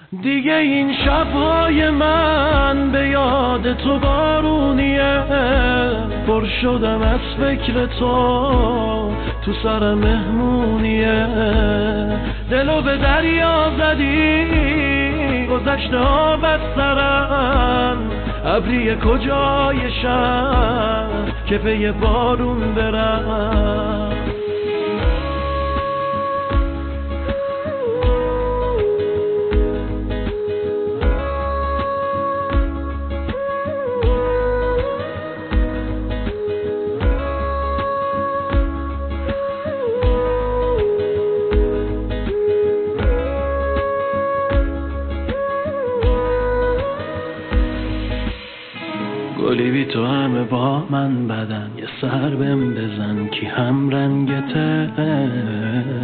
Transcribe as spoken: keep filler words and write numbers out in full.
دیگه این شبهای من به یاد تو بارونیه، پر شدم از فکر تو، تو سر مهمونیه. دلو به دریا زدی، گذشته ها بسترن، ابری کجای شهر که پی بارون برن. گلی بی تو همه با من بدن، یه سر بهم بزن کی هم رنگته.